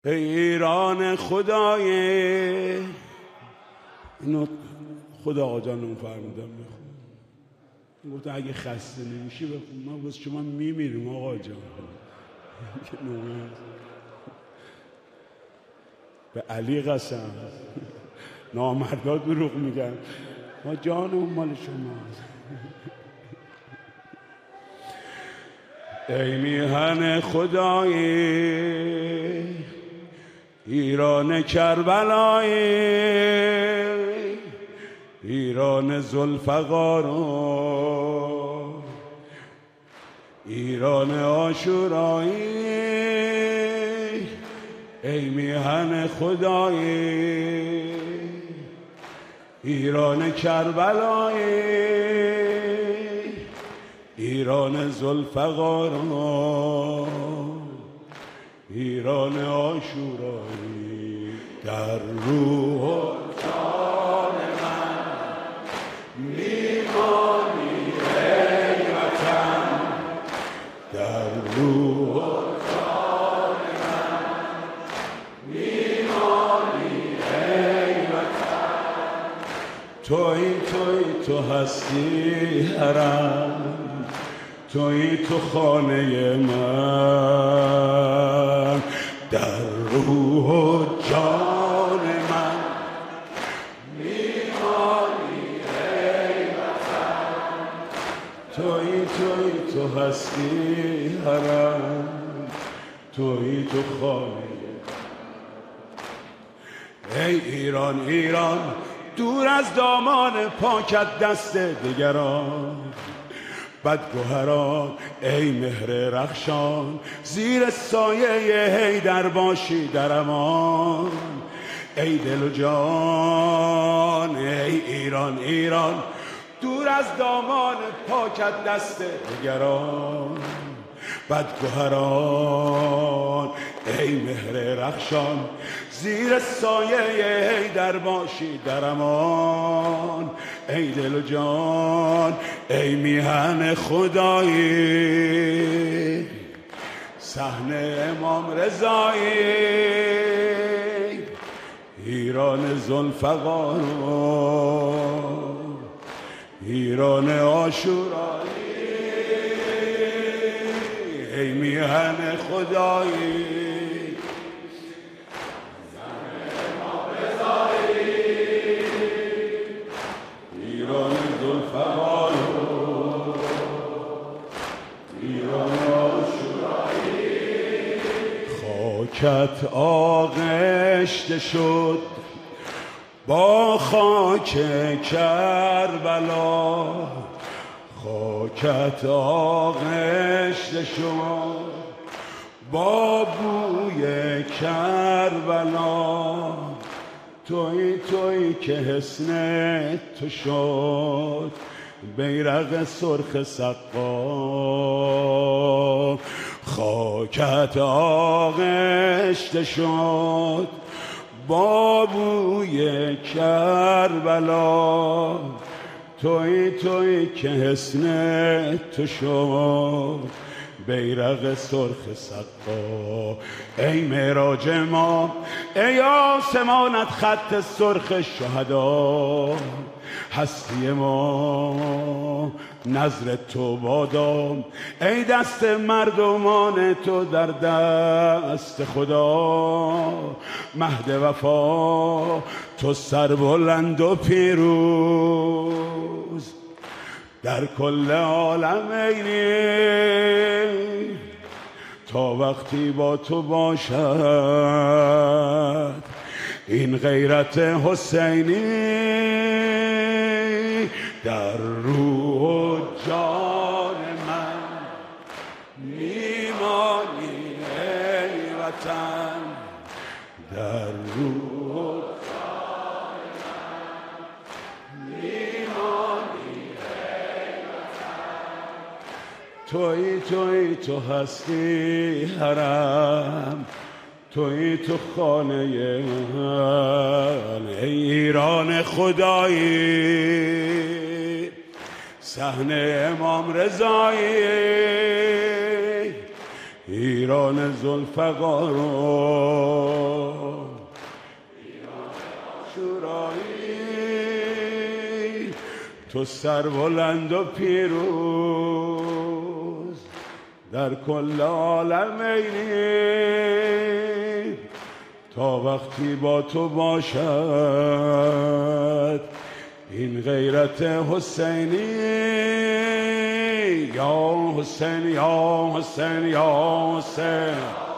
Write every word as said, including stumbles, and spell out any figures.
ای ایران خدای، اینو خدا آقا جانم فرمودم بخون. گفتم اگه خسته نمیشی بخون. ما واسه شما میمیریم آقا جان. به علی قسم، نامردا دروغ میگن، ما جانم مال شماست. ای میهن خدای، ایران کربلای، ایران ذوالفقار، ایران عاشورایی، ای میهن خدای، ایران کربلای، ایران ذوالفقار، ایران عاشورایی. در روح و جان من میمانی ای وطن، در روح و جان من میمانی ای وطن. توی توی تو هستی حرم، توی تو خانه من، در روح و جان من میمانی ای وطن. توی توی تو هستی حرم، توی تو خانه. ای ایران ایران، دور از دامان پاکت دست دگران، بدگوهران ای مهر رخشان، زیر سایه حیدر باشی در امان. ای دل و جان ای ایران ایران، دور از دامان پاکت دست دگران، بدگوهران ای مهر رخشان، زیر سایه حیدر باشی در امان. ای دل و جان ای میهن خدایی، صحن امام رضایی، ایران ذوالفقار، ایران عاشورایی، ای میهن خدایی، ایران ذوالفقار، ایران عاشورایی. خاکت آغشته شد با خاک کربلا، خاکت آغشته شد با بوی کربلا. توی توی که حسن تو شد بیرق سرخ سقا، خاکت آغشته شد با بوی کربلا. توی توی که حسن تو شد بیرق سرخ سقا. ای معراج ما، ای آسمانت خط سرخ شهدا، هستی ما نظر تو بادام. ای دست مردمان تو در دست خدا، مهد وفا تو سربلند و پیروز در کل عالم. اینی تا وقتی با تو باشد این غیرت حسینی، در روح و جان من میمانی ای وطن، در روح و جان من میمانی ای وطن. توی توی تو هستی حرم، توی تو خانه من، ای ایران خدایی، صحن امام رضایی، ایران ذوالفقار شورایی، تو سربلند و پیروز در کل عالم اینی، تا وقتی با تو باشد این غیرت حسینی. یا حسین یا حسین یا حسین